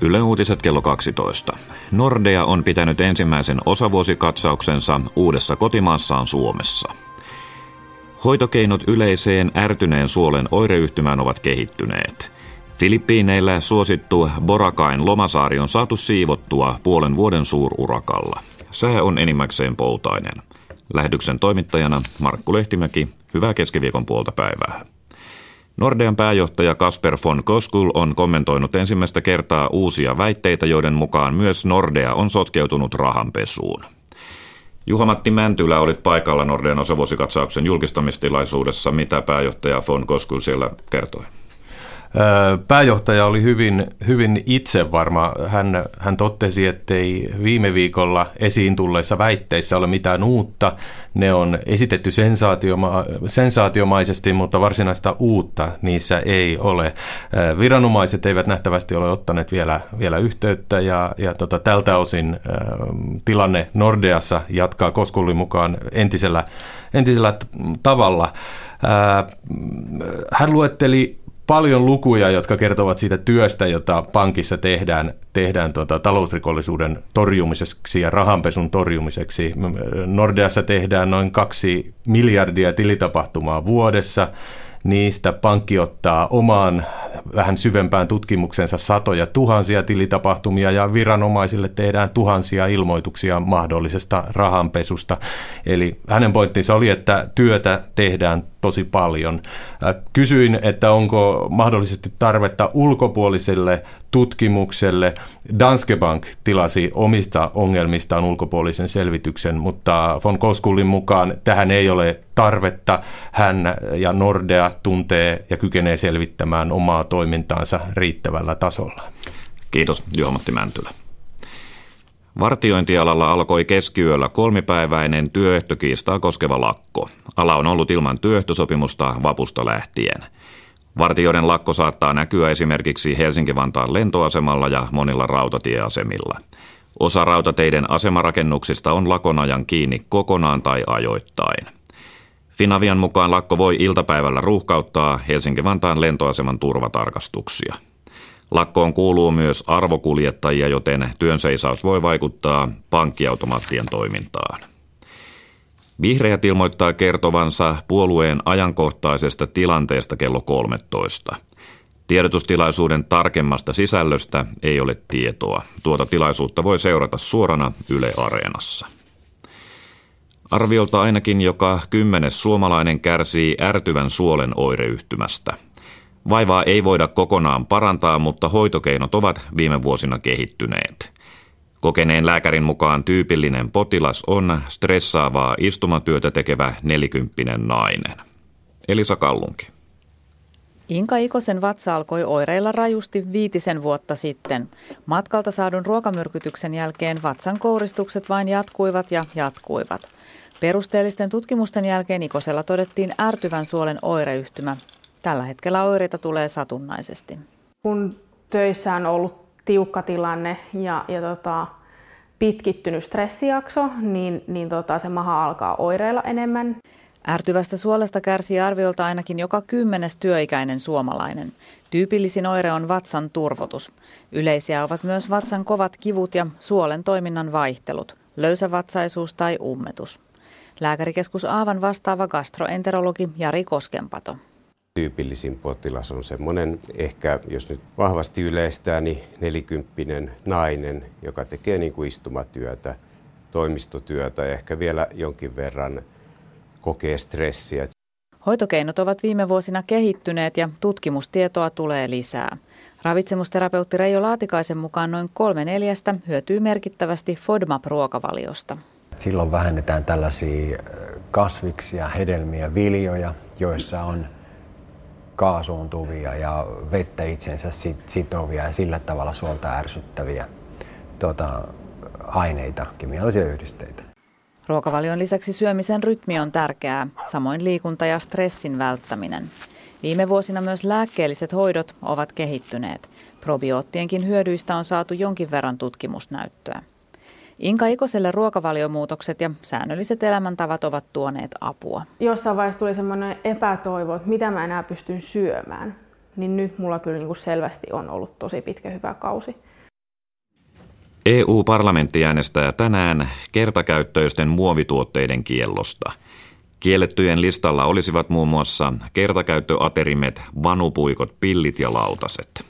Yle Uutiset kello 12. Nordea on pitänyt ensimmäisen osavuosikatsauksensa uudessa kotimaassaan Suomessa. Hoitokeinot yleiseen ärtyneen suolen oireyhtymään ovat kehittyneet. Filippiineillä suosittu Boracain lomasaari on saatu siivottua puolen vuoden suururakalla. Sää on enimmäkseen poutainen. Lähetyksen toimittajana Markku Lehtimäki, hyvää keskiviikon puolta päivää. Nordean pääjohtaja Kasper von Koskull on kommentoinut ensimmäistä kertaa uusia väitteitä, joiden mukaan myös Nordea on sotkeutunut rahanpesuun. Juha-Matti Mäntylä olit paikalla Nordean osavuosikatsauksen julkistamistilaisuudessa. Mitä pääjohtaja von Koskull siellä kertoi? Pääjohtaja oli hyvin itsevarma. Hän totesi, ettei viime viikolla esiin tulleissa väitteissä ole mitään uutta. Ne on esitetty sensaatiomaisesti, mutta varsinaista uutta niissä ei ole. Viranomaiset eivät nähtävästi ole ottaneet vielä yhteyttä ja tältä osin tilanne Nordeassa jatkaa Koskullin mukaan entisellä tavalla. Hän luetteli paljon lukuja, jotka kertovat siitä työstä, jota pankissa tehdään talousrikollisuuden torjumiseksi ja rahanpesun torjumiseksi. Nordeassa tehdään noin 2 miljardia tilitapahtumaa vuodessa. Niistä pankki ottaa omaan vähän syvempään tutkimuksensa satoja tuhansia tilitapahtumia ja viranomaisille tehdään tuhansia ilmoituksia mahdollisesta rahanpesusta. Eli hänen pointtinsa oli, että työtä tehdään tosi paljon. Kysyin, että onko mahdollisesti tarvetta ulkopuoliselle tutkimukselle. Danske Bank tilasi omista ongelmistaan ulkopuolisen selvityksen, mutta von Koskullin mukaan tähän ei ole tarvetta. Hän ja Nordea tuntee ja kykenee selvittämään omaa toimintaansa riittävällä tasolla. Kiitos, Juha-Matti Mäntylä. Vartiointialalla alkoi keskiyöllä 3-päiväinen työehtokiistaa koskeva lakko. Ala on ollut ilman työehtosopimusta vapusta lähtien. Vartijoiden lakko saattaa näkyä esimerkiksi Helsinki-Vantaan lentoasemalla ja monilla rautatieasemilla. Osa rautateiden asemarakennuksista on lakon ajan kiinni kokonaan tai ajoittain. Finavian mukaan lakko voi iltapäivällä ruuhkauttaa Helsinki-Vantaan lentoaseman turvatarkastuksia. Lakkoon kuuluu myös arvokuljettajia, joten työnseisaus voi vaikuttaa pankkiautomaattien toimintaan. Vihreät ilmoittaa kertovansa puolueen ajankohtaisesta tilanteesta kello 13. Tiedotustilaisuuden tarkemmasta sisällöstä ei ole tietoa. Tuota tilaisuutta voi seurata suorana Yle Areenassa. Arviolta ainakin joka 10. suomalainen kärsii ärtyvän suolen oireyhtymästä. Vaivaa ei voida kokonaan parantaa, mutta hoitokeinot ovat viime vuosina kehittyneet. Kokeneen lääkärin mukaan tyypillinen potilas on stressaavaa istumatyötä tekevä 40-vuotias nainen. Elisa Kallunki. Inka Ikosen vatsa alkoi oireilla rajusti 5 vuotta sitten. Matkalta saadun ruokamyrkytyksen jälkeen vatsan kouristukset vain jatkuivat. Perusteellisten tutkimusten jälkeen Ikosella todettiin ärtyvän suolen oireyhtymä. Tällä hetkellä oireita tulee satunnaisesti. Kun töissä on ollut tiukka tilanne ja pitkittynyt stressijakso, niin se maha alkaa oireilla enemmän. Ärtyvästä suolesta kärsii arviolta ainakin joka 10. työikäinen suomalainen. Tyypillisin oire on vatsan turvotus. Yleisiä ovat myös vatsan kovat kivut ja suolen toiminnan vaihtelut, löysävatsaisuus tai ummetus. Lääkärikeskus Aavan vastaava gastroenterologi Jari Koskenpato. Tyypillisin potilas on semmoinen, ehkä jos nyt vahvasti yleistää, niin 40-vuotias nainen, joka tekee niin kuin istumatyötä, toimistotyötä ja ehkä vielä jonkin verran kokee stressiä. Hoitokeinot ovat viime vuosina kehittyneet ja tutkimustietoa tulee lisää. Ravitsemusterapeutti Reijo Laatikaisen mukaan noin 3/4 hyötyy merkittävästi FODMAP-ruokavaliosta. Silloin vähennetään tällaisia kasviksia, hedelmiä, viljoja, joissa on kaasuuntuvia ja vettä itsensä sitovia ja sillä tavalla suolta ärsyttäviä aineita, kemiallisia yhdisteitä. Ruokavalion lisäksi syömisen rytmi on tärkeää, samoin liikunta ja stressin välttäminen. Viime vuosina myös lääkkeelliset hoidot ovat kehittyneet. Probioottienkin hyödyistä on saatu jonkin verran tutkimusnäyttöä. Inka Ikoselle ruokavaliomuutokset ja säännölliset elämäntavat ovat tuoneet apua. Jossain vaiheessa tuli semmoinen epätoivo, että mitä mä enää pystyn syömään. Niin nyt mulla kyllä selvästi on ollut tosi pitkä hyvä kausi. EU-parlamentti äänestää tänään kertakäyttöisten muovituotteiden kiellosta. Kiellettyjen listalla olisivat muun muassa kertakäyttöaterimet, vanupuikot, pillit ja lautaset.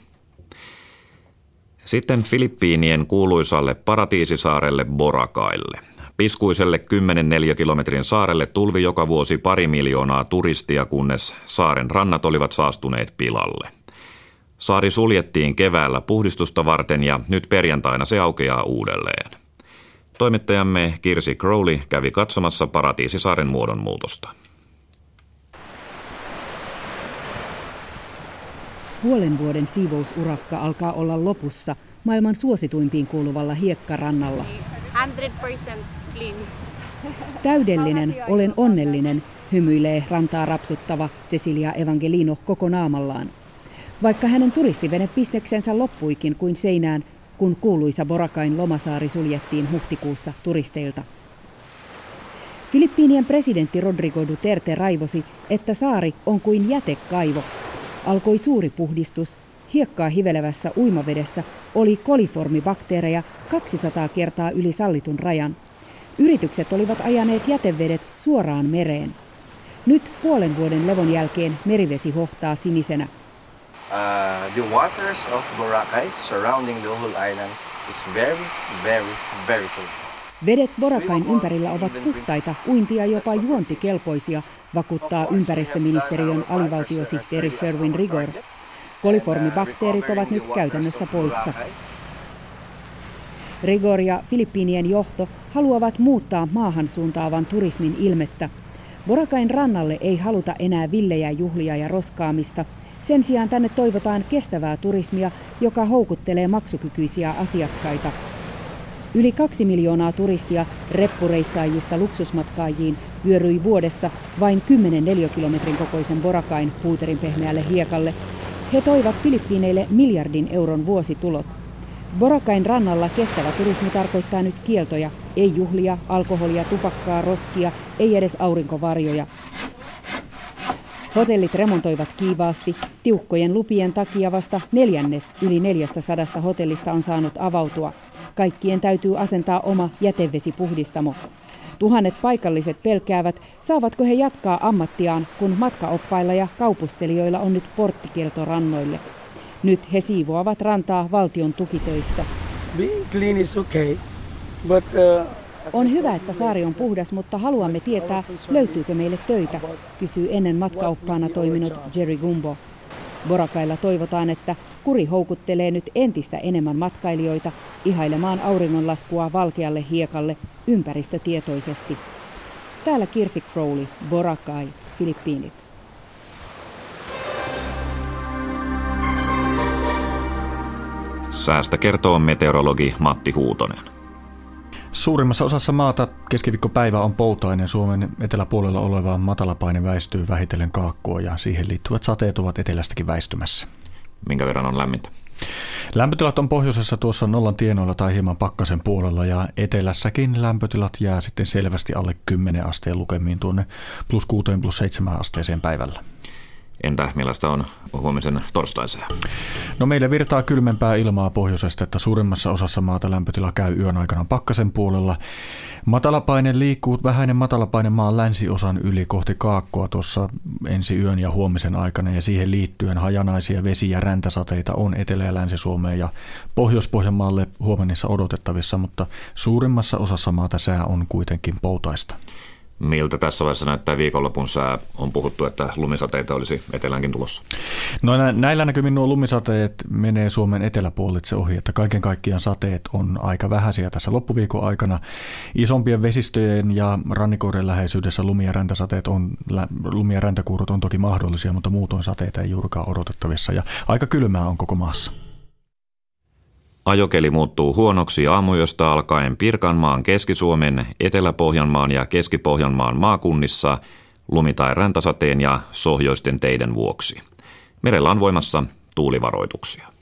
Sitten Filippiinien kuuluisalle paratiisisaarelle Boracaille. Piskuiselle 10 neliökilometrin saarelle tulvi joka vuosi 2 miljoonaa turistia, kunnes saaren rannat olivat saastuneet pilalle. Saari suljettiin keväällä puhdistusta varten ja nyt perjantaina se aukeaa uudelleen. Toimittajamme Kirsi Crowley kävi katsomassa paratiisisaaren muodonmuutosta. Puolen vuoden siivousurakka alkaa olla lopussa maailman suosituimpiin kuuluvalla hiekkarannalla. 100% clean. Täydellinen, olen onnellinen, hymyilee rantaa rapsuttava Cecilia Evangelino koko naamallaan. Vaikka hänen turistivenebisneksensä loppuikin kuin seinään, kun kuuluisa Boracain lomasaari suljettiin huhtikuussa turisteilta. Filippiinien presidentti Rodrigo Duterte raivosi, että saari on kuin jätekaivo. Alkoi suuri puhdistus. Hiekkaa hivelevässä uimavedessä oli koliformibakteereja 200 kertaa yli sallitun rajan. Yritykset olivat ajaneet jätevedet suoraan mereen. Nyt puolen vuoden levon jälkeen merivesi hohtaa sinisenä. The waters of Boracay surrounding the whole island is very cold. Vedet Boracain ympärillä ovat puhtaita, uintia jopa juontikelpoisia, vakuuttaa ympäristöministeriön alivaltiosihteeri Sherwin Rigor. Koliformibakteerit ovat nyt käytännössä poissa. Rigor ja Filippiinien johto haluavat muuttaa maahan suuntaavan turismin ilmettä. Boracain rannalle ei haluta enää villejä juhlia ja roskaamista. Sen sijaan tänne toivotaan kestävää turismia, joka houkuttelee maksukykyisiä asiakkaita. Yli 2 miljoonaa turistia reppureissaajista luksusmatkaajiin vyöryi vuodessa vain 10 neliökilometrin kokoisen Boracain puuterinpehmeälle hiekalle. He toivat Filippiineille miljardin euron vuositulot. Boracain rannalla kestävä turismi tarkoittaa nyt kieltoja. Ei juhlia, alkoholia, tupakkaa, roskia, ei edes aurinkovarjoja. Hotellit remontoivat kiivaasti. Tiukkojen lupien takia vasta 1/4 yli 400 hotellista on saanut avautua. Kaikkien täytyy asentaa oma jätevesipuhdistamo. Tuhannet paikalliset pelkäävät, saavatko he jatkaa ammattiaan, kun matkaoppailla ja kaupustelijoilla on nyt porttikielto rannoille. Nyt he siivoavat rantaa valtion tukitöissä. Being clean is okay, but on hyvä, että saari on puhdas, mutta haluamme tietää, löytyykö meille töitä, kysyy ennen matkaoppaana toiminut Jerry Gumbo. Boracailla toivotaan, että kuri houkuttelee nyt entistä enemmän matkailijoita ihailemaan auringonlaskua valkealle hiekalle ympäristötietoisesti. Täällä Kirsi Crowley, Boracay, Filippiinit. Säästä kertoo meteorologi Matti Huutonen. Suurimmassa osassa maata keskiviikkopäivä on poutainen. Suomen eteläpuolella oleva matalapaine väistyy vähitellen kaakkoon ja siihen liittyvät sateet ovat etelästäkin väistymässä. Minkä verran on lämmintä? Lämpötilat on pohjoisessa tuossa nollan tienoilla tai hieman pakkasen puolella ja etelässäkin lämpötilat jää sitten selvästi alle 10 asteen lukemiin tuonne +6 +7 asteeseen päivällä. Entä millaista on huomisen torstaiseen? No meillä virtaa kylmempää ilmaa pohjoisesta, että suurimmassa osassa maata lämpötila käy yön aikana pakkasen puolella. Matalapaine liikkuu vähäinen matalapaine maan länsiosan yli kohti kaakkoa tuossa ensi yön ja huomisen aikana ja siihen liittyen hajanaisia vesi- ja räntäsateita on Etelä- ja Länsi-Suomeen ja Pohjois-Pohjanmaalle huomenissa odotettavissa, mutta suurimmassa osassa maata sää on kuitenkin poutaista. Miltä tässä vaiheessa näyttää viikonlopun sää? On puhuttu, että lumisateita olisi eteläänkin tulossa. No näillä näkymin nuo lumisateet menee Suomen eteläpuolitse ohi, että kaiken kaikkiaan sateet on aika vähäisiä tässä loppuviikon aikana. Isompien vesistöjen ja rannikoiden läheisyydessä lumi- ja räntäkuurut on toki mahdollisia, mutta muutoin sateita ei juurikaan odotettavissa ja aika kylmää on koko maassa. Ajokeli muuttuu huonoksi aamuyöstä alkaen Pirkanmaan, Keski-Suomen, Etelä-Pohjanmaan ja Keski-Pohjanmaan maakunnissa lumi- tai räntäsateen ja sohjoisten teiden vuoksi. Merellä on voimassa tuulivaroituksia.